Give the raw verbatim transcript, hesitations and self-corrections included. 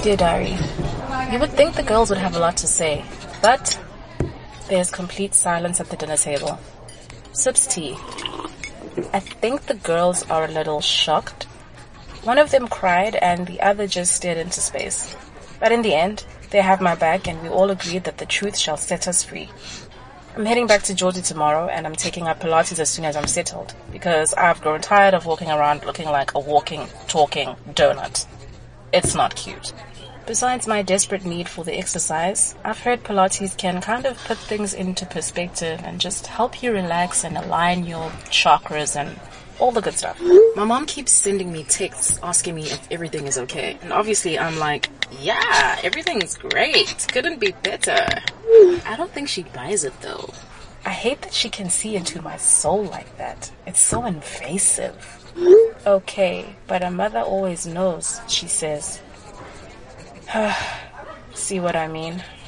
Dear Diary, you would think the girls would have a lot to say, but there's complete silence at the dinner table. Sips tea. I think the girls are a little shocked. One of them cried and the other just stared into space. But in the end, they have my back and we all agreed that the truth shall set us free. I'm heading back to Georgia tomorrow and I'm taking up Pilates as soon as I'm settled because I've grown tired of walking around looking like a walking, talking donut. It's not cute. Besides my desperate need for the exercise, I've heard Pilates can kind of put things into perspective and just help you relax and align your chakras and all the good stuff. My mom keeps sending me texts asking me if everything is okay. And obviously I'm like, yeah, everything's great. Couldn't be better. I don't think she buys it though. I hate that she can see into my soul like that. It's so invasive. Okay, but a mother always knows, she says. See what I mean?